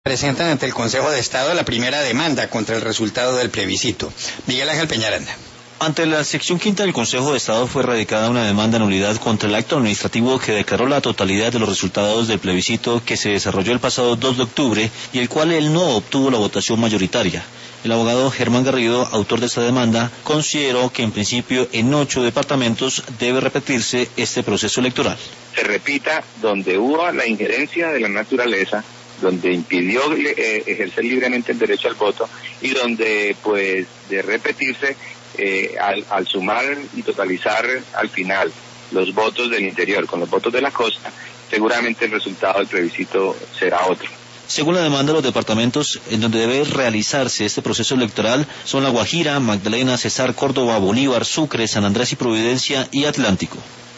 Presentan ante el Consejo de Estado la primera demanda contra el resultado del plebiscito. Miguel Ángel Peñaranda. Ante la sección quinta del Consejo de Estado fue radicada una demanda de nulidad contra el acto administrativo que declaró la totalidad de los resultados del plebiscito que se desarrolló el pasado 2 de octubre y el cual él no obtuvo la votación mayoritaria. El abogado Germán Garrido, autor de esta demanda, consideró que en principio en 8 departamentos debe repetirse este proceso electoral. Se repita donde hubo la injerencia de la naturaleza, donde impidió ejercer libremente el derecho al voto y donde, pues, de repetirse, al sumar y totalizar al final los votos del interior con los votos de la costa, seguramente el resultado del plebiscito será otro. Según la demanda, los departamentos en donde debe realizarse este proceso electoral son La Guajira, Magdalena, Cesar, Córdoba, Bolívar, Sucre, San Andrés y Providencia y Atlántico.